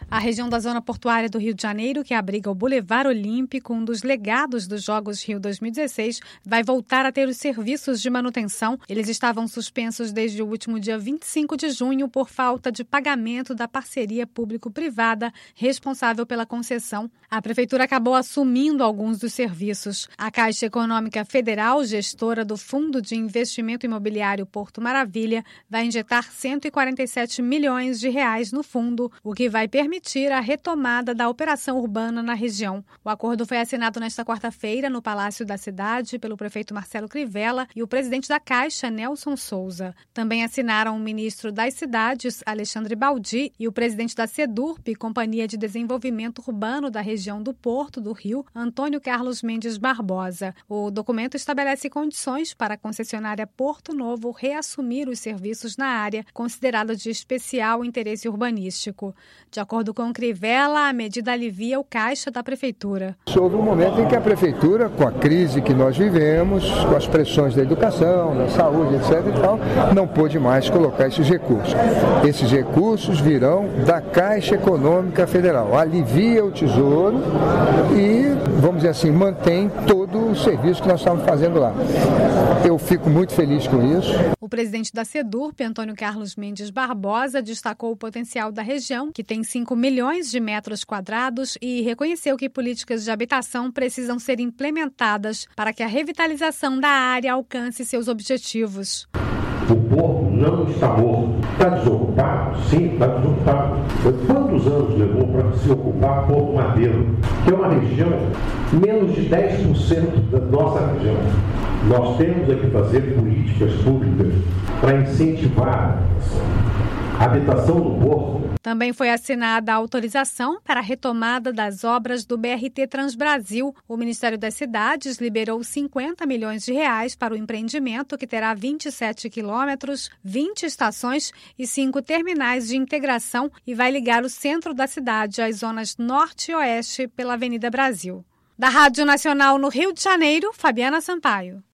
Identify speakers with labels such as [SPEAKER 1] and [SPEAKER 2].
[SPEAKER 1] A região da Zona Portuária do Rio de Janeiro, que abriga o Boulevard Olímpico, um dos legados dos Jogos Rio 2016, vai voltar a ter os serviços de manutenção. Eles estavam suspensos desde o último dia 25 de junho por falta de pagamento da parceria público-privada responsável pela concessão. A Prefeitura acabou assumindo alguns dos serviços. A Caixa Econômica Federal, gestora do Fundo de Investimento Imobiliário Porto Maravilha, vai injetar R$147 milhões no fundo, o que vai permitir a retomada da operação urbana na região. O acordo foi assinado nesta quarta-feira no Palácio da Cidade pelo prefeito Marcelo Crivella e o presidente da Caixa, Nelson Souza. Também assinaram o ministro das Cidades, Alexandre Baldi, e o presidente da Sedurp, Companhia de Desenvolvimento Urbano da região do Porto do Rio, Antônio Carlos Mendes Barbosa. O documento estabelece condições para a concessionária Porto Novo reassumir os serviços na área considerada de especial interesse urbanístico. De acordo com Crivella, a medida alivia o caixa da Prefeitura.
[SPEAKER 2] Houve um momento em que a Prefeitura, com a crise que nós vivemos, com as pressões da educação, da saúde, etc. e tal, não pôde mais colocar esses recursos. Esses recursos virão da Caixa Econômica Federal. Alivia o Tesouro e, vamos dizer assim, mantém todo o serviço que nós estamos fazendo lá. Eu fico muito feliz com isso.
[SPEAKER 1] O presidente da Sedurp, Antônio Carlos Mendes Barbosa, destacou o potencial da região, que tem 5 milhões de metros quadrados, e reconheceu que políticas de habitação precisam ser implementadas para que a revitalização da área alcance seus objetivos.
[SPEAKER 3] O Porto não está morto. Está desocupado? Sim, está desocupado. Quantos anos levou para se ocupar Porto Madeiro, que é uma região, menos de 10% da nossa região? Nós temos que fazer políticas públicas para incentivar a habitação do Porto.
[SPEAKER 1] Também foi assinada a autorização para a retomada das obras do BRT Transbrasil. O Ministério das Cidades liberou R$50 milhões para o empreendimento, que terá 27 quilômetros, 20 estações e 5 terminais de integração e vai ligar o centro da cidade às zonas norte e oeste pela Avenida Brasil. Da Rádio Nacional no Rio de Janeiro, Fabiana Sampaio.